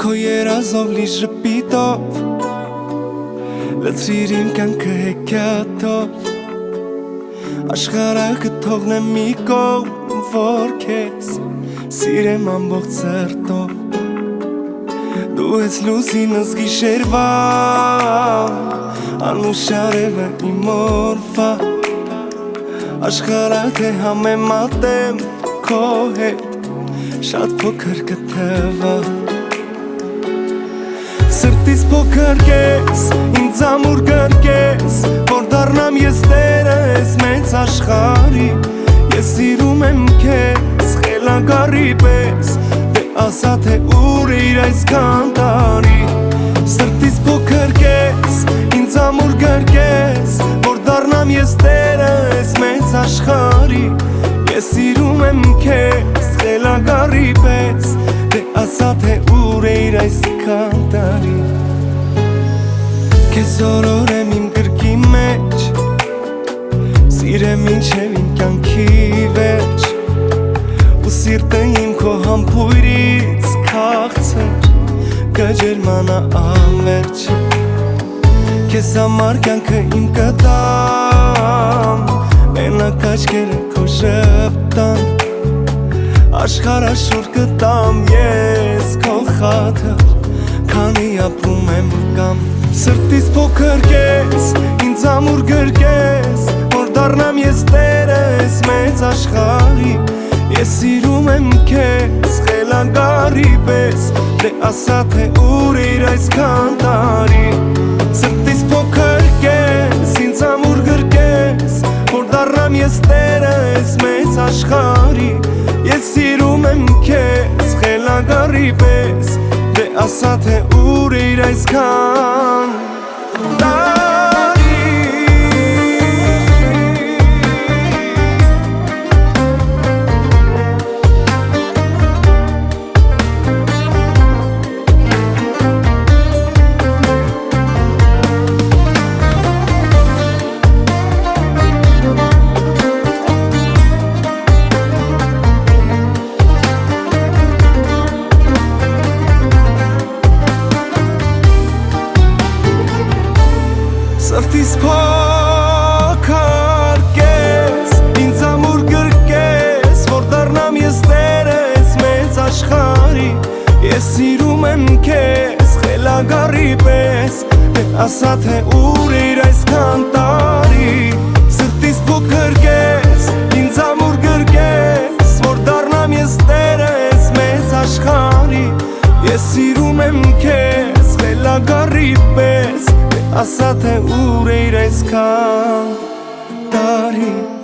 Քո երազով լի ժպիտով լցրիր իմ կյանքը հեքիաթով Աշխարհակը թողնեմ մի կողմ, որ քեզ սիրեմ ամբողջ սրտով Դու ես լուսինս գիշերվա Անուշար է իմ օրվա Աշխարհը թե համեմատեմ քո հետ Շատ փոքր կթվա Սրտիս փոքր կես, ինձ ամուր գրկես Որ դառնամ ես տերս մեծ աշխարհի Ես սիրում եմ քեզ խելագարի պես Դե ասա թե ուր իր այսքան տարի Սրտիս փոքր կես, ինձ ամուր գրկես Որ դառնամ ես տերս մեծ աշխարհի Ես սիրում եմ քեզ խելագարի պես Դե ասա թե ուր իր այսքան տարի Քեզ օրորեմ իմ գրքի մեջ Սիրեմ ինչև իմ կյանքի վերջ Ու սիրտը իմ քո համբույրից քաղցր Կջերմանա անվերջ Քեզ համար կյանքը իմ կտամ Մենակ աչքերը քո շպտան Աշխարհաշուր կտամ ես քո խաթր Քանի ապրում եմ կամ Սրտիս փոքր կես, ինձ ամուր գրկես Որ դառնամ ես տերս մեծ աշխարհի Ես սիրում եմ քեզ խելագարի պես Դե ասա թե ուր իր այսքան տարի Սրտիս փոքր կես, ինձ ամուր գրկես Որ դառնամ ես տերս մեծ աշխարհի Ես սիրում եմ քեզ խելագարի պես Դե ասա թե ուր իր այսքան տարի Սրտիս փոքր կես, ինձ ամուր գրկես Որ դառնամ ես տերս մեծ աշխարհի Ես սիրում եմ քեզ խելագարի պես Դե ասա թե ուր իր այսքան տարի Սրտիս փոքր կես, ինձ ամուր գրկես Որ դառնամ ես տերս մեծ աշխարհի Ես սիրում եմ քեզ խելագարի պես Ասա թե ուր իր այսքան տարի